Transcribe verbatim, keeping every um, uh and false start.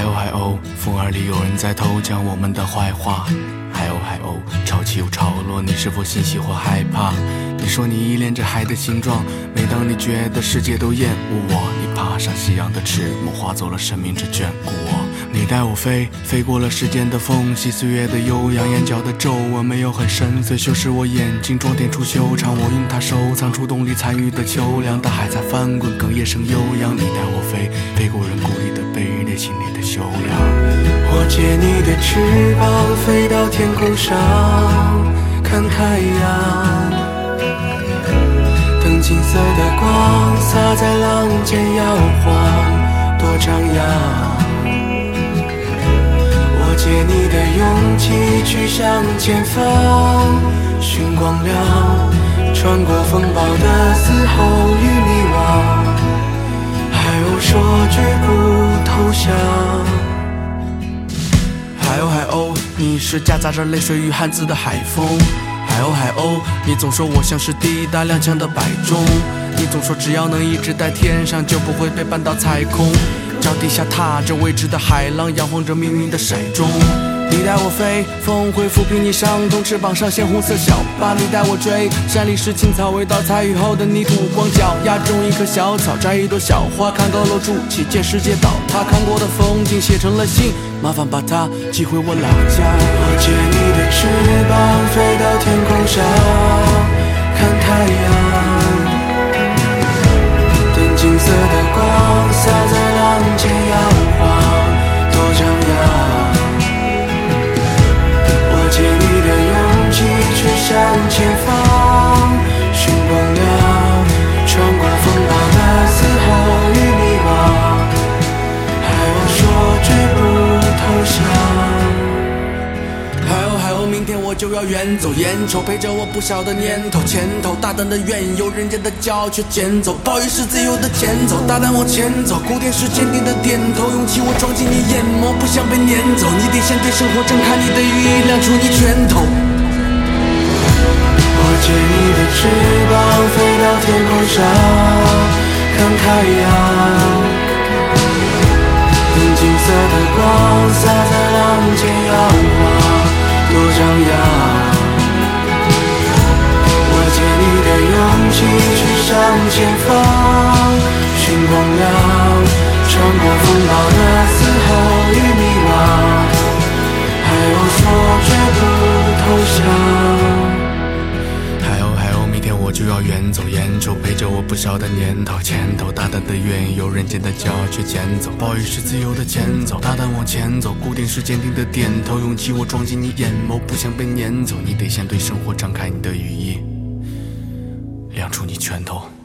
嗨哦嗨哦，风儿里有人在偷讲我们的坏话。嗨哦嗨哦，潮起又潮落，你是否欣喜或害怕？你说你依恋着海的形状，每当你觉得世界都厌恶我，你爬上夕阳的翅膀，划走了生命这眷顾我。你带我飞，飞过了时间的缝隙，岁月的悠扬，眼角的皱纹没有很深邃，修饰我眼睛，装点出修长。我用它收藏出动力参与的秋凉，大海在翻滚，哽咽声悠扬。你带我飞，飞过人故意的卑劣，心里的修养。 我借你的翅膀，飞到天空上，看太阳。等金色的光洒在浪尖摇晃，多张扬。我借你的勇气去向前方，寻光亮，穿过风暴的嘶吼与迷惘，海鸥说绝不投降。 海鸥海鸥，你是夹杂着泪水与汉字的海风。海鸥海鸥，你总说我像是抵达踉跄的摆钟，你总说只要能一直在天上，就不会被绊到踩空。脚底下踏着未知的海浪，摇晃着命运的骰盅。你带我飞，风会抚平你伤痛，翅膀上鲜红色小疤。你带我追，山里是青草，味道彩雨后的泥土，光脚丫种一棵小草，摘一朵小花，看高楼筑起，见世界倒塌，看过的风景写成了信，麻烦把它寄回我老家。 我借你的翅膀，飞到天空上，看太阳。等金色的光洒在浪尖摇晃，多张扬。借你的勇气去向前方，寻光亮，穿过风暴的嘶吼与迷惘，海鸥说绝不投降。 海鸥海鸥，明天我就要远走，眼瞅陪着我不小的年头，前头大胆的愿有人间的骄傲却捡走，暴雨是自由的前走，大胆往前走，固定是坚定的点头，勇气我装进你眼眸，不想被撵走，你得先对生活睁开你的羽翼，亮出你拳头。 我借你的翅膀，飞到天空上，看太阳。等金色的光洒在浪尖摇晃，多张扬。我借你的勇气去向前方，寻光亮，穿过风暴的嘶吼与迷惘，海鸥说绝不投降。 海鸥海鸥，明天我就要远走，眼瞅陪着我不小的年头，前头大胆的愿有人间的骄傲却捡走，暴雨是自由的前走，大胆往前走，固定是坚定的点头，勇气我装进你眼眸，不想被撵走，你得先对生活张开你的羽翼，亮出你拳头。